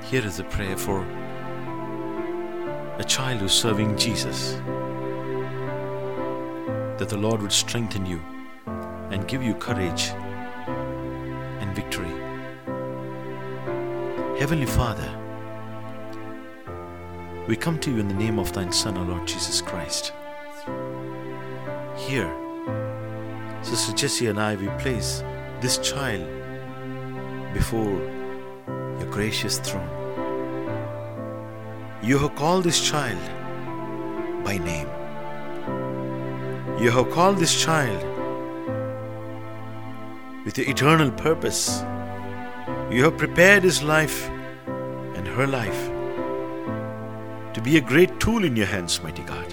Here is a prayer for a child who's serving Jesus, that the Lord would strengthen you and give you courage and victory. Heavenly Father, we come to you in the name of Thine Son, our Lord Jesus Christ. Here, Sister Jessie and I, we place this child before your gracious throne. You have called this child by name. You have called this child with your eternal purpose. You have prepared his life and her life to be a great tool in your hands, mighty God.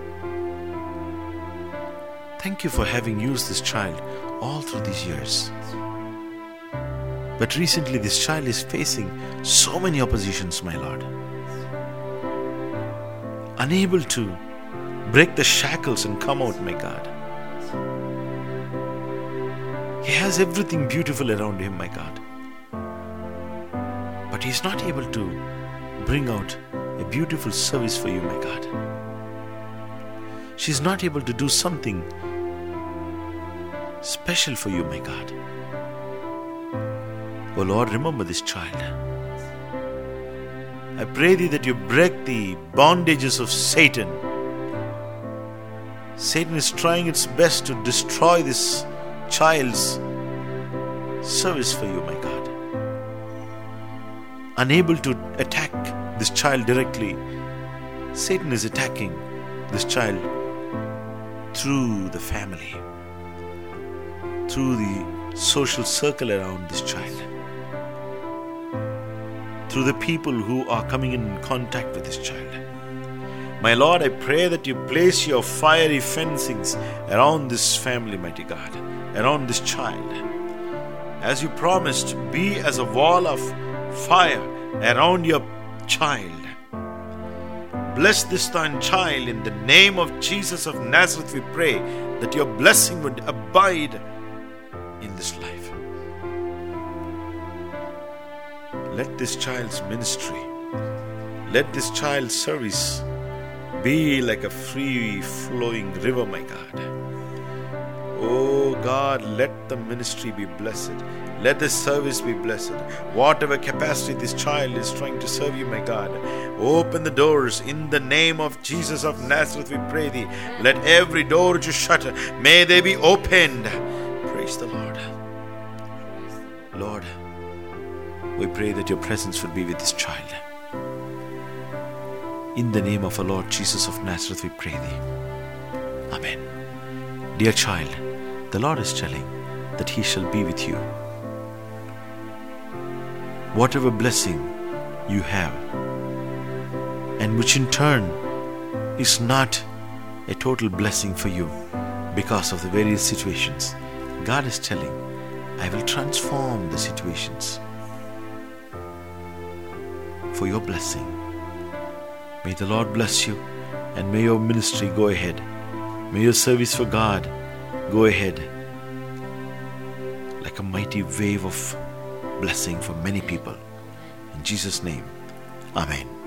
Thank you for having used this child all through these years. But recently this child is facing so many oppositions, my Lord. Unable to break the shackles and come out, my God. He has everything beautiful around him, my God. But he's not able to bring out a beautiful service for you, my God. She's not able to do something special for you, my God. Oh Lord, remember this child. I pray thee that you break the bondages of Satan. Satan is trying its best to destroy this child's service for you, my God. Unable to attack this child directly, Satan is attacking this child through the family, through the social circle around this child, through the people who are coming in contact with this child. My Lord, I pray that you place your fiery fencings around this family, mighty God, around this child. As you promised, be as a wall of fire around your child. Bless this thine child in the name of Jesus of Nazareth. We pray that your blessing would abide in this life. Let this child's ministry, let this child's service be like a free-flowing river, my God. Oh God, let the ministry be blessed. Let the service be blessed. Whatever capacity this child is trying to serve you, my God, open the doors in the name of Jesus of Nazareth. We pray thee. Let every door which is shut, may they be opened. Praise the Lord. Lord, we pray that your presence would be with this child. In the name of our Lord Jesus of Nazareth, we pray thee. Amen. Dear child, the Lord is telling that he shall be with you. Whatever blessing you have, and which in turn is not a total blessing for you because of the various situations, God is telling, I will transform the situations for your blessing. May the Lord bless you, and may your ministry go ahead. May your service for God go ahead like a mighty wave of blessing for many people. In Jesus' name, Amen.